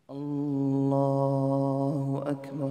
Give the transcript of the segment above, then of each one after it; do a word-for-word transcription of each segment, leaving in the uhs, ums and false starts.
الله أكبر.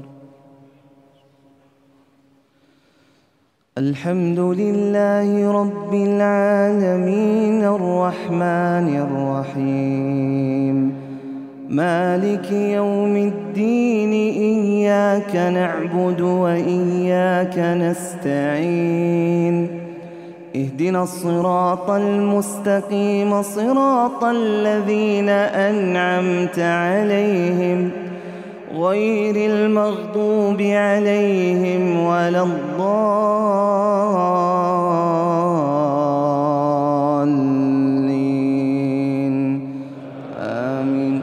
الحمد لله رب العالمين الرحمن الرحيم مالك يوم الدين إياك نعبد وإياك نستعين اهدنا الصراط المستقيم صراط الذين أنعمت عليهم غير المغضوب عليهم ولا الضالين آمين.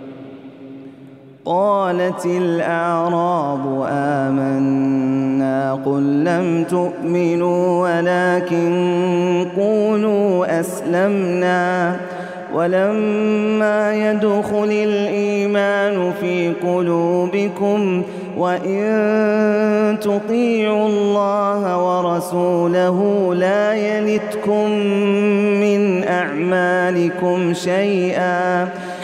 قالت الأعراب آمنا قل لم تؤمنوا ولكن قولوا أسلمنا ولما يدخل الإيمان في قلوبكم وإن تطيعوا الله ورسوله لا يلتكم من أعمالكم شيئا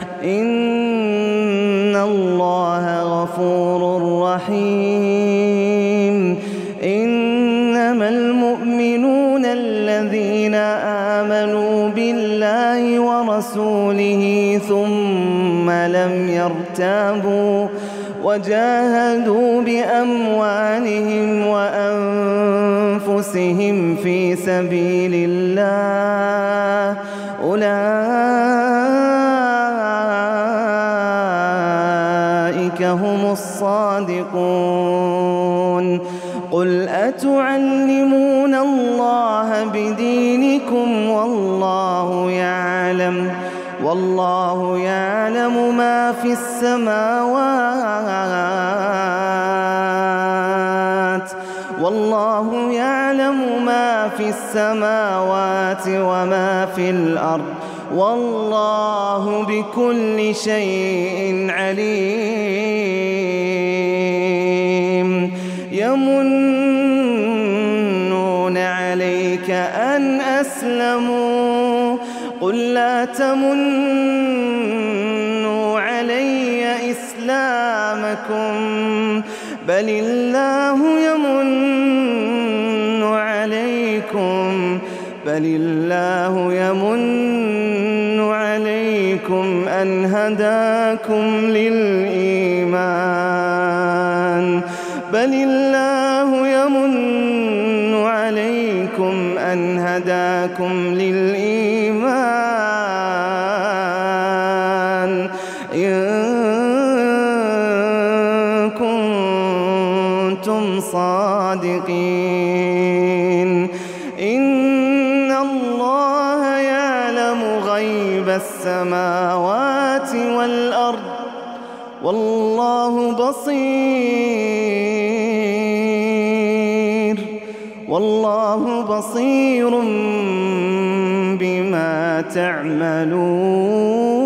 إن الله غفور رحيم. إنما المؤمنون الذين آمنوا بالله ورسوله ثم لم يرتابوا وجاهدوا بأموالهم وأنفسهم في سبيل الله أولئك هم الصادقون. قل أتعلمون الله بدينكم والله يعلم والله يعلم ما في السماوات والله يعلم ما في السماوات وما في الأرض والله بكل شيء عليم. يمنون عليك أن أسلموا قل لا تمنوا علي إسلامكم بل الله يمن عليكم بل الله يمن عليكم أن هداكم للإيمان بل الله يمن عليكم أن هداكم للإيمان إن كنتم صادقين. إن الله يعلم غيب السماوات والأرض والله بصير والله بصير بما تعملون.